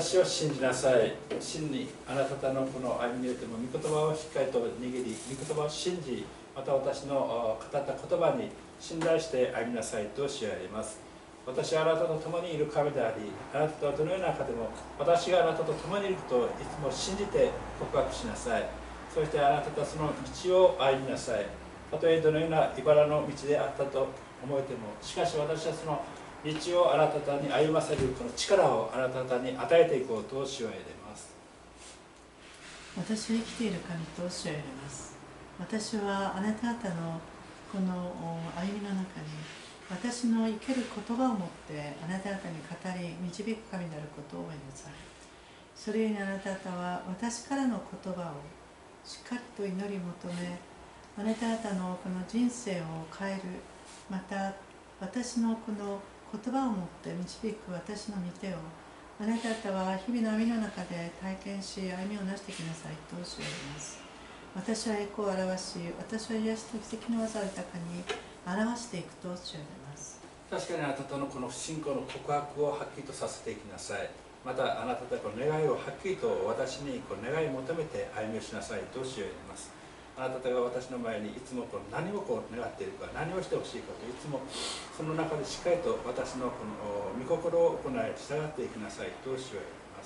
私を信じなさい。真にあなた方のこの歩みにおいても御言葉をしっかりと握り、御言葉を信じ、また私の語った言葉に信頼して歩みなさいと主は言います。私はあなたと共にいる神であり、あなたとはどのような中でも私があなたと共にいることをいつも信じて告白しなさい。そしてあなたとその道を歩みなさい。たとえどのような茨の道であったと思えても、しかし私はその道をあなた方に歩ませるこの力をあなた方に与えていこうと主は言われます。 私は生きている神と主は言われます。私はあなた方のこの歩みの中に私の生ける言葉を持ってあなた方に語り導く神であることを覚えなさい。それゆえにあなた方は私からの言葉をしっかりと祈り求め、あなた方のこの人生を変える、また私のこの言葉を持って導く私の御手をあなた方は日々の歩みの中で体験し歩みをなしてきなさいと主は言います。私は栄光を表し、私は癒しと奇跡の技を豊かに表していくと主は言います。 確かにあなたとのこの不信仰の告白をはっきりとさせていきなさい。またあなたとこの願いをはっきりと私にこう願い求めて歩みをしなさいと主は言います。あなたが私の前にいつもこう何をこう願っているか、何をしてほしいかといつもその中でしっかりと私のこの御心を行い従っていきなさいと主は言います。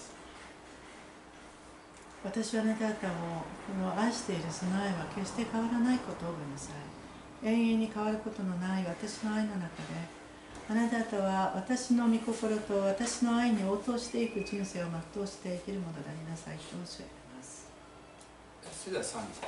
私はあなた方をこの愛しているその愛は決して変わらないことを覚えなさい。永遠に変わることのない私の愛の中であなた方は私の御心と私の愛に応答していく人生を全うして生きるものでありなさいと主は言います。 それでは賛美していきます。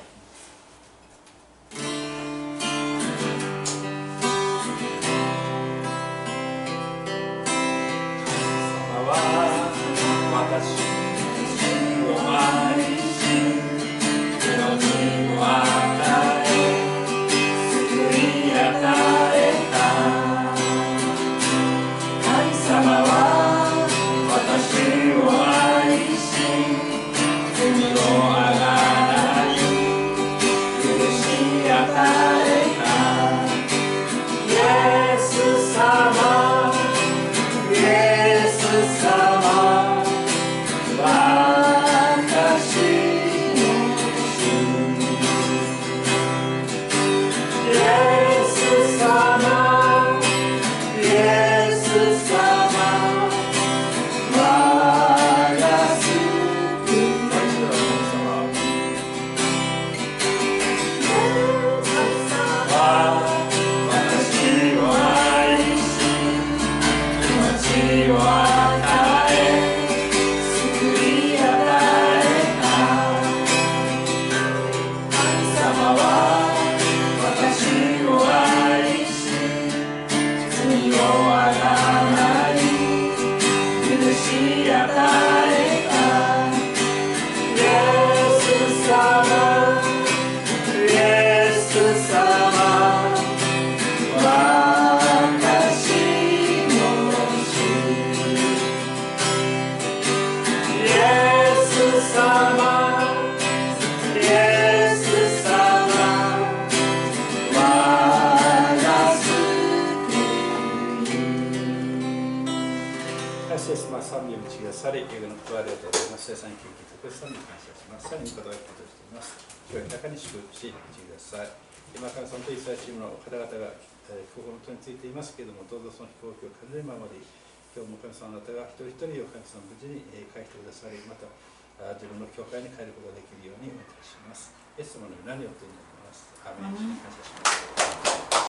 どうぞその飛行機を風で守り、今日も神様あなたが一人一人を神様無事に帰してくださり、また自分の教会に帰ることができるようにお願いします。イエス様の何をお祈りします。アーメン。感謝します。